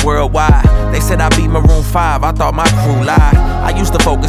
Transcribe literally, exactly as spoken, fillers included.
worldwide. They said I beat Maroon five, I thought my crew lied. I used to focus